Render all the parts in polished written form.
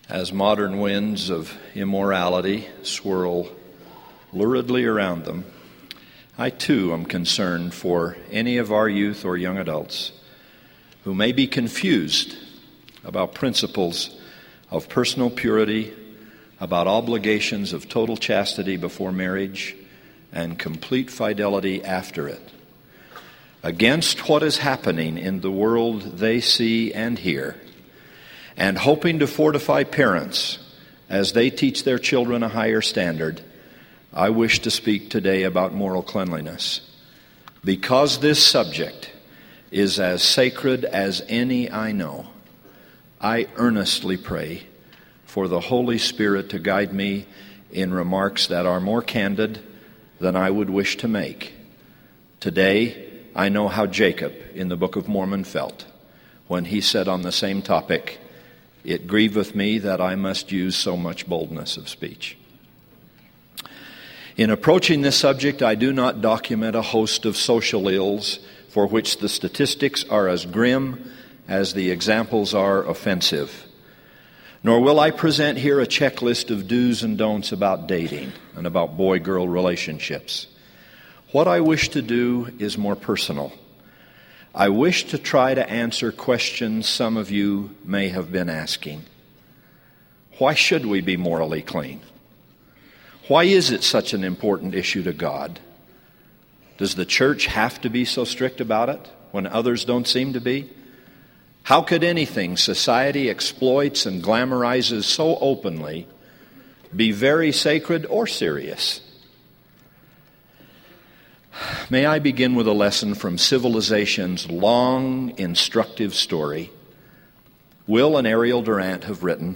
As modern winds of immorality swirl luridly around them, I too am concerned for any of our youth or young adults who may be confused about principles of personal purity, about obligations of total chastity before marriage, and complete fidelity after it. Against what is happening in the world they see and hear, and hoping to fortify parents as they teach their children a higher standard, I wish to speak today about moral cleanliness. Because this subject is as sacred as any I know, I earnestly pray for the Holy Spirit to guide me in remarks that are more candid than I would wish to make. Today, I know how Jacob in the Book of Mormon felt when he said on the same topic, "It grieveth me that I must use so much boldness of speech." In approaching this subject, I do not document a host of social ills for which the statistics are as grim as the examples are offensive. Nor will I present here a checklist of do's and don'ts about dating and about boy-girl relationships. What I wish to do is more personal. I wish to try to answer questions some of you may have been asking. Why should we be morally clean? Why is it such an important issue to God? Does the church have to be so strict about it when others don't seem to be? How could anything society exploits and glamorizes so openly be very sacred or serious? May I begin with a lesson from civilization's long, instructive story. Will and Ariel Durant have written,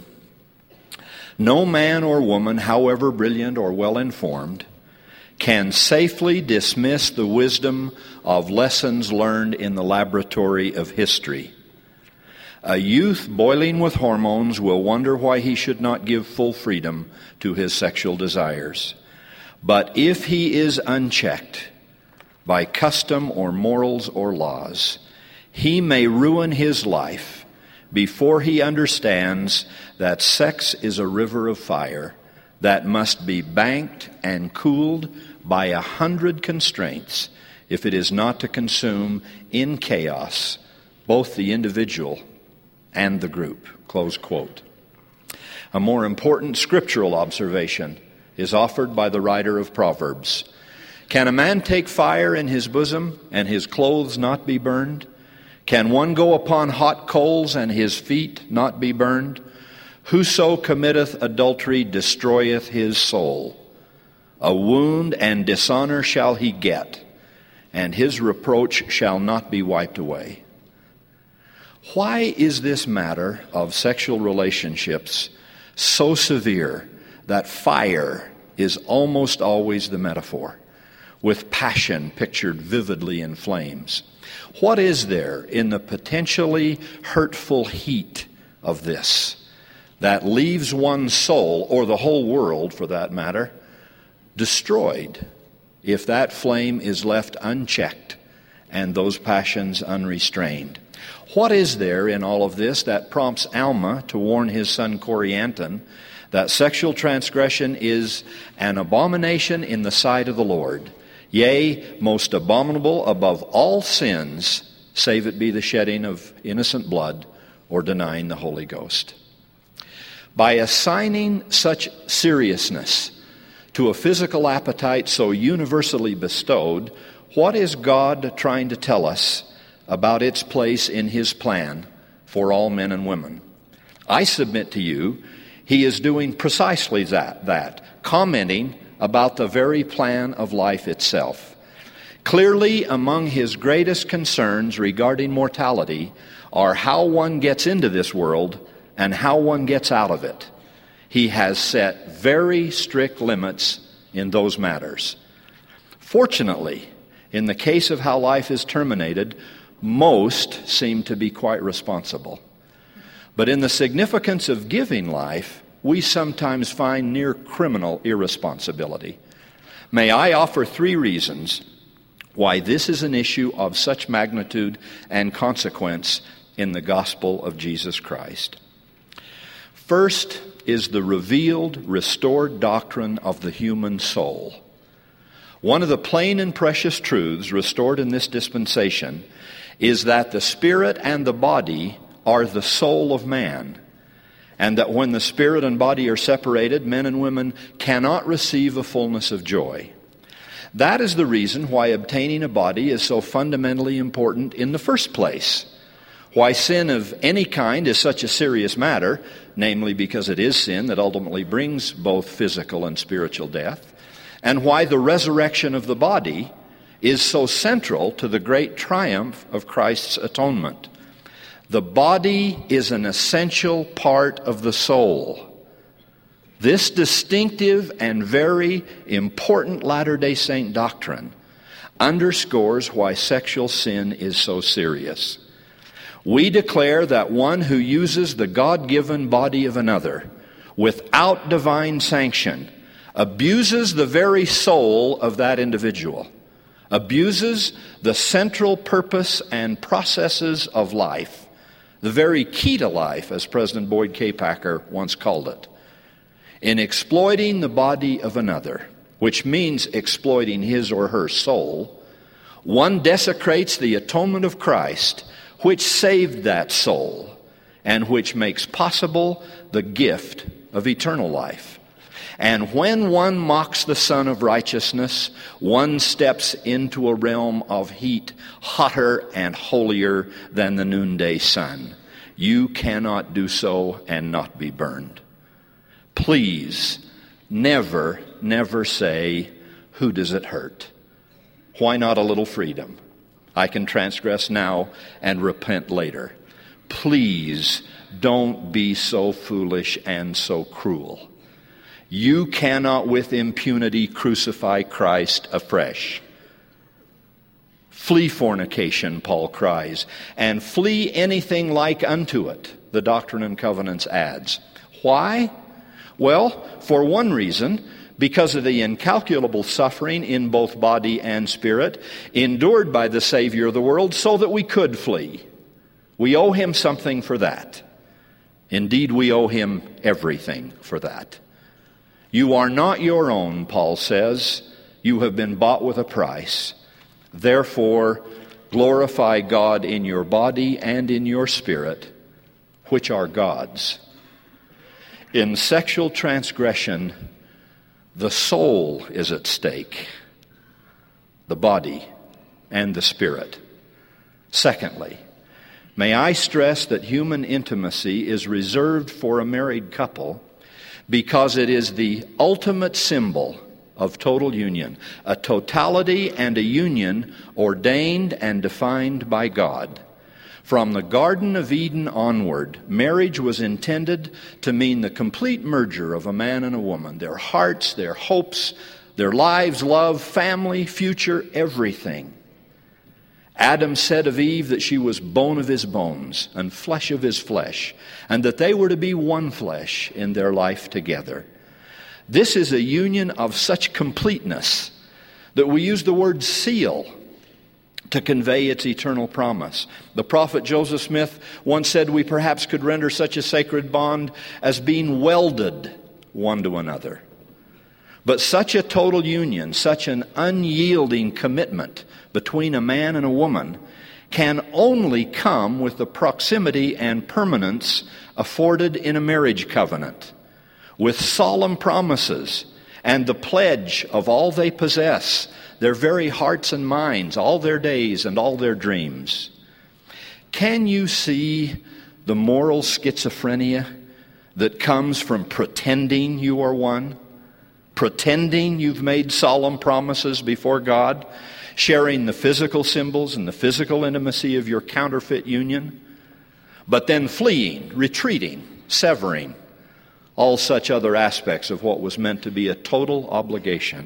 "No man or woman, however brilliant or well-informed, can safely dismiss the wisdom of lessons learned in the laboratory of history. A youth boiling with hormones will wonder why he should not give full freedom to his sexual desires. But if he is unchecked by custom or morals or laws, he may ruin his life before he understands that sex is a river of fire that must be banked and cooled by 100 constraints if it is not to consume in chaos both the individual and the group." Close quote. A more important scriptural observation is offered by the writer of Proverbs. Can a man take fire in his bosom and his clothes not be burned? Can one go upon hot coals and his feet not be burned? Whoso committeth adultery destroyeth his soul. A wound and dishonor shall he get, and his reproach shall not be wiped away. Why is this matter of sexual relationships so severe that fire is almost always the metaphor, with passion pictured vividly in flames? What is there in the potentially hurtful heat of this that leaves one's soul, or the whole world for that matter, destroyed if that flame is left unchecked and those passions unrestrained? What is there in all of this that prompts Alma to warn his son Corianton that sexual transgression is an abomination in the sight of the Lord? Yea, most abominable above all sins, save it be the shedding of innocent blood or denying the Holy Ghost. By assigning such seriousness to a physical appetite so universally bestowed, what is God trying to tell us about its place in His plan for all men and women? I submit to you, He is doing precisely that, commenting about the very plan of life itself. Clearly, among His greatest concerns regarding mortality are how one gets into this world and how one gets out of it. He has set very strict limits in those matters. Fortunately, in the case of how life is terminated, most seem to be quite responsible. But in the significance of giving life, we sometimes find near criminal irresponsibility. May I offer 3 reasons why this is an issue of such magnitude and consequence in the gospel of Jesus Christ. First is the revealed, restored doctrine of the human soul. One of the plain and precious truths restored in this dispensation is that the spirit and the body are the soul of man, and that when the spirit and body are separated, men and women cannot receive a fullness of joy. That is the reason why obtaining a body is so fundamentally important in the first place. Why sin of any kind is such a serious matter, namely because it is sin that ultimately brings both physical and spiritual death, and why the resurrection of the body is so central to the great triumph of Christ's atonement. The body is an essential part of the soul. This distinctive and very important Latter-day Saint doctrine underscores why sexual sin is so serious. We declare that one who uses the God-given body of another without divine sanction abuses the very soul of that individual, abuses the central purpose and processes of life, the very key to life, as President Boyd K. Packer once called it, in exploiting the body of another, which means exploiting his or her soul. One desecrates the atonement of Christ, which saved that soul and which makes possible the gift of eternal life. And when one mocks the Son of Righteousness, one steps into a realm of heat hotter and holier than the noonday sun. You cannot do so and not be burned. Please never, never say, "Who does it hurt?" Why not a little freedom? I can transgress now and repent later. Please don't be so foolish and so cruel. You cannot with impunity crucify Christ afresh. Flee fornication, Paul cries, and flee anything like unto it, the Doctrine and Covenants adds. Why? Well, for one reason, because of the incalculable suffering in both body and spirit endured by the Savior of the world so that we could flee. We owe him something for that. Indeed, we owe him everything for that. You are not your own, Paul says. You have been bought with a price. Therefore, glorify God in your body and in your spirit, which are God's. In sexual transgression, the soul is at stake, the body and the spirit. Secondly, may I stress that human intimacy is reserved for a married couple because it is the ultimate symbol of total union, a totality and a union ordained and defined by God. From the Garden of Eden onward, marriage was intended to mean the complete merger of a man and a woman, their hearts, their hopes, their lives, love, family, future, everything. Adam said of Eve that she was bone of his bones and flesh of his flesh, and that they were to be one flesh in their life together. This is a union of such completeness that we use the word seal to convey its eternal promise. The prophet Joseph Smith once said we perhaps could render such a sacred bond as being welded one to another. But such a total union, such an unyielding commitment between a man and a woman can only come with the proximity and permanence afforded in a marriage covenant, with solemn promises and the pledge of all they possess, their very hearts and minds, all their days and all their dreams. Can you see the moral schizophrenia that comes from pretending you are one? Pretending you've made solemn promises before God, sharing the physical symbols and the physical intimacy of your counterfeit union, but then fleeing, retreating, severing, all such other aspects of what was meant to be a total obligation.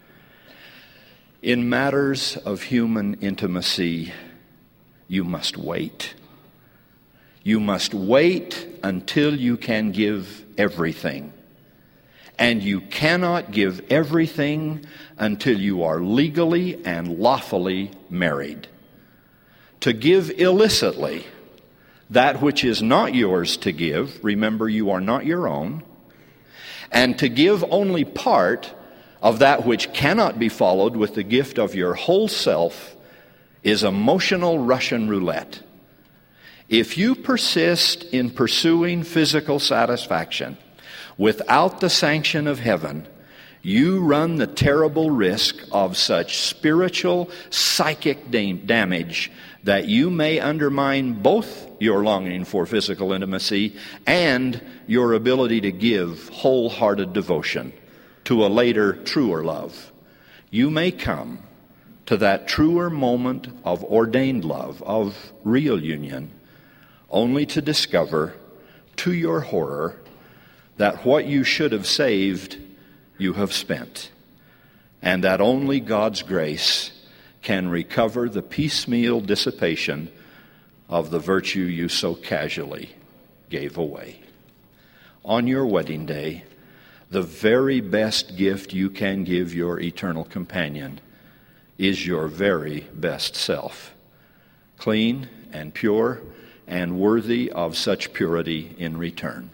In matters of human intimacy, you must wait. You must wait until you can give everything. And you cannot give everything until you are legally and lawfully married. To give illicitly that which is not yours to give, remember you are not your own, and to give only part of that which cannot be followed with the gift of your whole self is emotional Russian roulette. If you persist in pursuing physical satisfaction without the sanction of heaven, you run the terrible risk of such spiritual, psychic damage that you may undermine both your longing for physical intimacy and your ability to give wholehearted devotion to a later, truer love. You may come to that truer moment of ordained love, of real union, only to discover, to your horror, that what you should have saved, you have spent, and that only God's grace can recover the piecemeal dissipation of the virtue you so casually gave away. On your wedding day, the very best gift you can give your eternal companion is your very best self, clean and pure and worthy of such purity in return.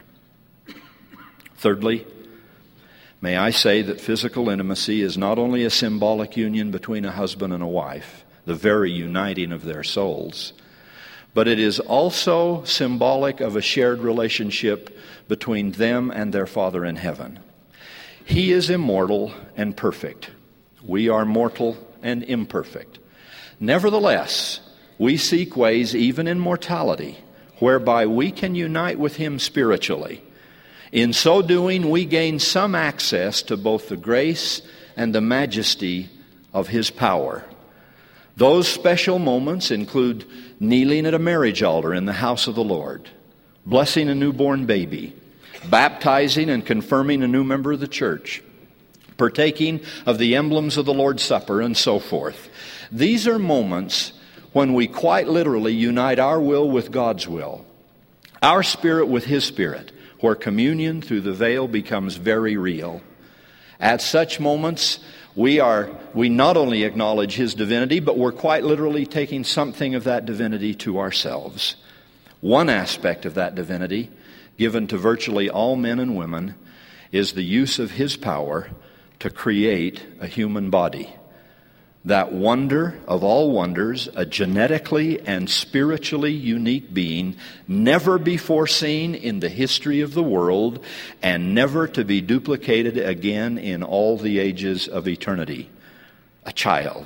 Thirdly, may I say that physical intimacy is not only a symbolic union between a husband and a wife, the very uniting of their souls, but it is also symbolic of a shared relationship between them and their Father in heaven. He is immortal and perfect. We are mortal and imperfect. Nevertheless, we seek ways, even in mortality, whereby we can unite with Him spiritually. In so doing, we gain some access to both the grace and the majesty of His power. Those special moments include kneeling at a marriage altar in the house of the Lord, blessing a newborn baby, baptizing and confirming a new member of the church, partaking of the emblems of the Lord's Supper, and so forth. These are moments when we quite literally unite our will with God's will, our spirit with His Spirit, where communion through the veil becomes very real. At such moments, we not only acknowledge His divinity, but we're quite literally taking something of that divinity to ourselves. One aspect of that divinity, given to virtually all men and women, is the use of His power to create a human body. That wonder of all wonders, a genetically and spiritually unique being, never before seen in the history of the world, and never to be duplicated again in all the ages of eternity. A child.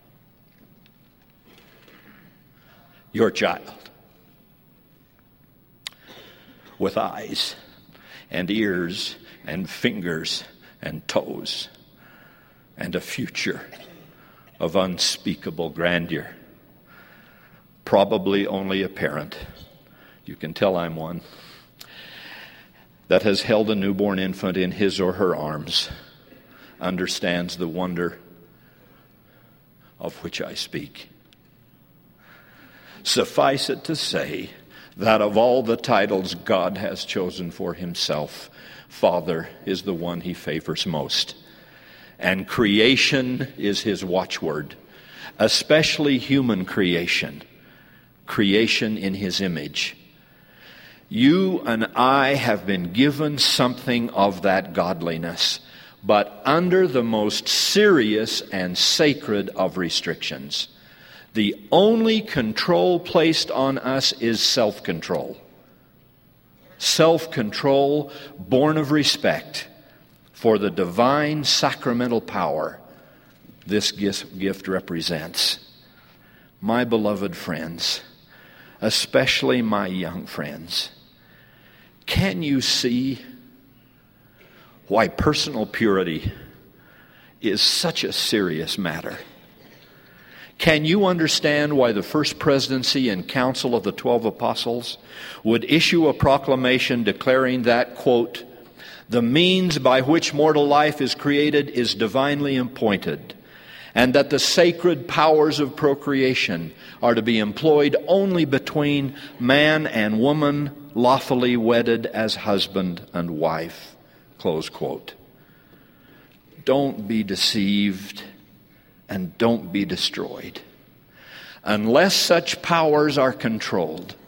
Your child. With eyes and ears and fingers and toes and a future of unspeakable grandeur. Probably only a parent, you can tell I'm one, that has held a newborn infant in his or her arms understands the wonder of which I speak. Suffice it to say that of all the titles God has chosen for Himself, Father is the one He favors most. And creation is His watchword, especially human creation, creation in His image. You and I have been given something of that godliness, but under the most serious and sacred of restrictions. The only control placed on us is self-control. Self-control born of respect for the divine sacramental power this gift represents. My beloved friends, especially my young friends, can you see why personal purity is such a serious matter? Can you understand why the First Presidency and Council of the 12 Apostles would issue a proclamation declaring that, quote, "The means by which mortal life is created is divinely appointed, and that the sacred powers of procreation are to be employed only between man and woman lawfully wedded as husband and wife." Close quote. Don't be deceived and don't be destroyed. Unless such powers are controlled,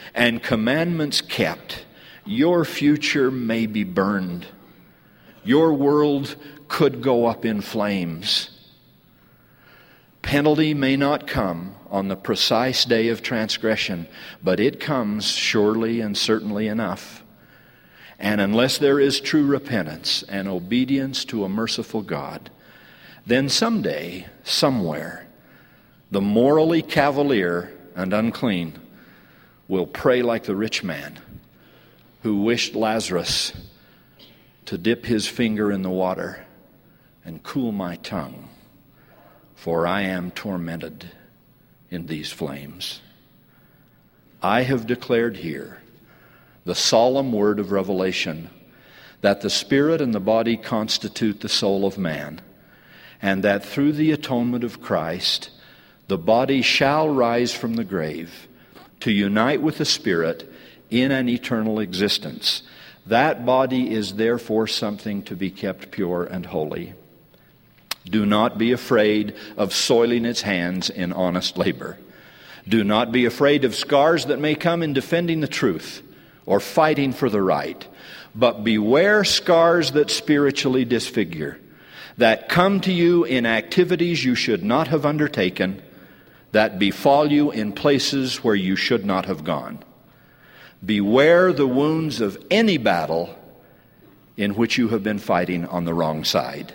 and commandments kept, your future may be burned. Your world could go up in flames. Penalty may not come on the precise day of transgression, but it comes surely and certainly enough. And unless there is true repentance and obedience to a merciful God, then someday, somewhere, the morally cavalier and unclean will pray like the rich man who wished Lazarus to dip his finger in the water and cool my tongue, for I am tormented in these flames. I have declared here the solemn word of Revelation that the spirit and the body constitute the soul of man, and that through the atonement of Christ, the body shall rise from the grave to unite with the spirit in an eternal existence. That body is therefore something to be kept pure and holy. Do not be afraid of soiling its hands in honest labor. Do not be afraid of scars that may come in defending the truth or fighting for the right. But beware scars that spiritually disfigure, that come to you in activities you should not have undertaken, that befall you in places where you should not have gone. Beware the wounds of any battle in which you have been fighting on the wrong side.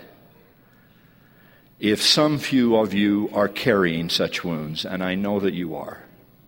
If some few of you are carrying such wounds, and I know that you are,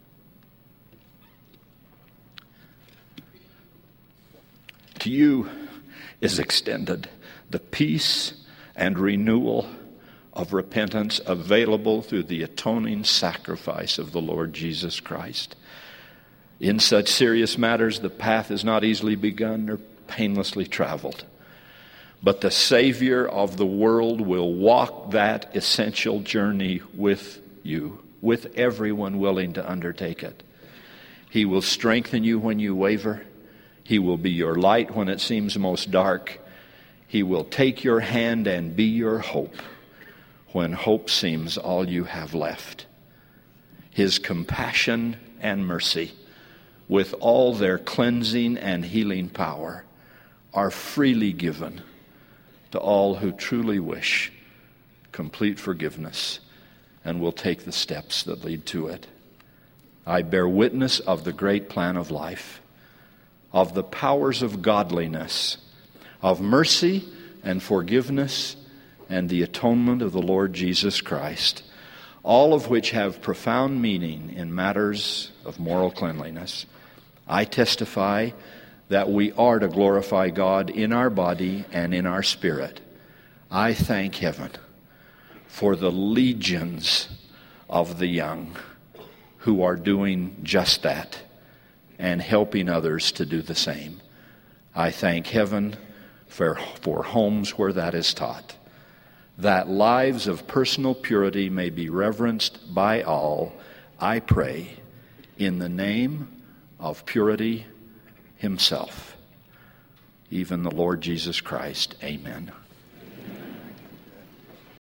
to you is extended the peace and renewal of repentance available through the atoning sacrifice of the Lord Jesus Christ. In such serious matters, the path is not easily begun or painlessly traveled. But the Savior of the world will walk that essential journey with you, with everyone willing to undertake it. He will strengthen you when you waver. He will be your light when it seems most dark. He will take your hand and be your hope when hope seems all you have left. His compassion and mercy, with all their cleansing and healing power, are freely given to all who truly wish complete forgiveness and will take the steps that lead to it. I bear witness of the great plan of life, of the powers of godliness, of mercy and forgiveness and the atonement of the Lord Jesus Christ, all of which have profound meaning in matters of moral cleanliness. I testify that we are to glorify God in our body and in our spirit. I thank heaven for the legions of the young who are doing just that and helping others to do the same. I thank heaven for homes where that is taught, that lives of personal purity may be reverenced by all. I pray in the name of purity himself, even the Lord Jesus Christ. Amen.